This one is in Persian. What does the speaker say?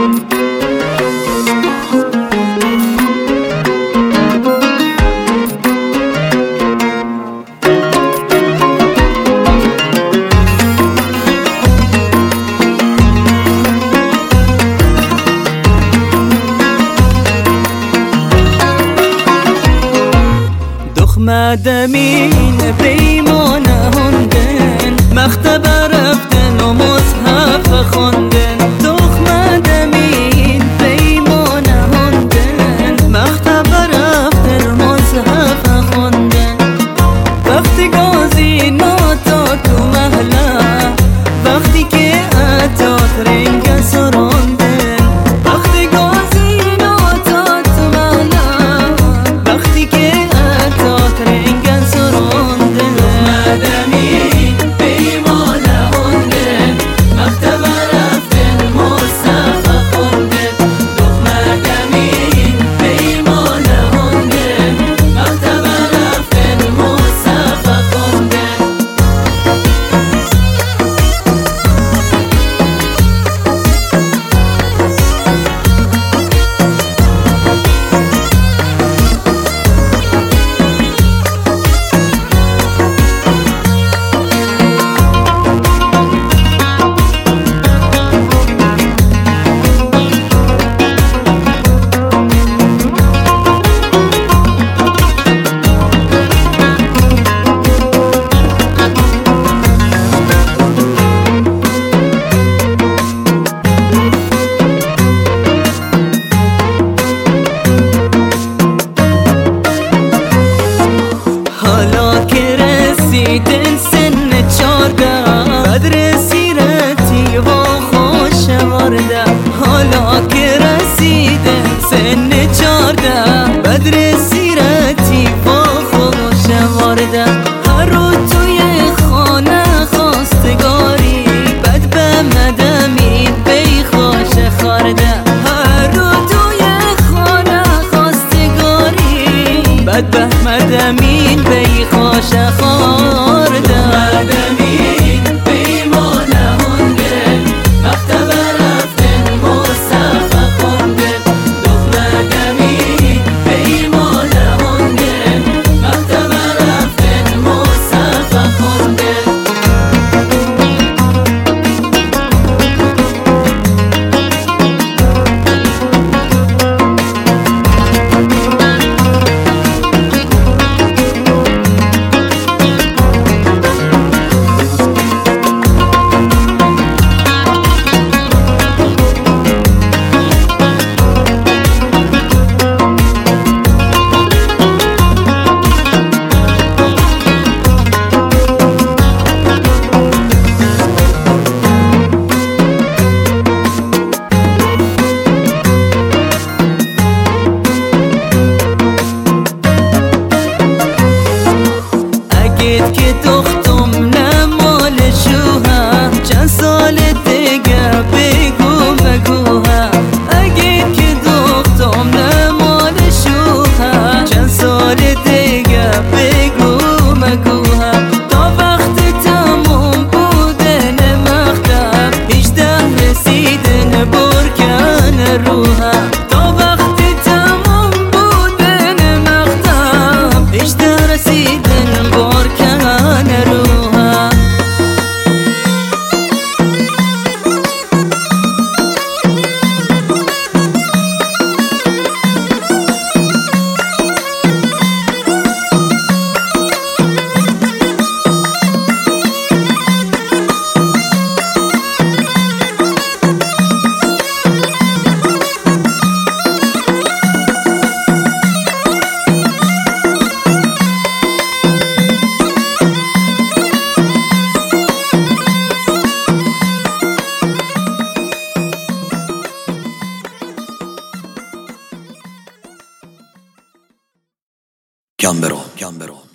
مدمین پیمانه هندن مختبه رفتن و مصحف خوندن دخ مدمین پیمانه هندن مختبه رفتن مصحف خوندن وقتی گازی ناتا تو محله وقتی که اتات رنگ سراندن وقتی گازی ناتا تو محله وقتی که رسیدن سن 14 بدر سیرتی و خوش ورده حالا که رسیدن سن 14 بدر سیرتی و خوش ورده هر رو توی خانه خواستگاری بد به مدمین بی خوش خورده هر رو توی خانه خواستگاری بد به مدمین بی خوش خورده مدمین پیمانه هندن مختبه رفتن مصحف خوندن دخ مدمین پیمانه هندن مختبه رفتن مصحف خوندن که دختم نمال شوها چند سال دیگه بگو مگوها اگه که دختم نمال شوها چند سال دیگه بگو مگوها تا وقت تموم بودن مختب 18 رسیدن برکن روها تا وقت تموم بودن مختب 18 رسیدن برکن روها Can Bero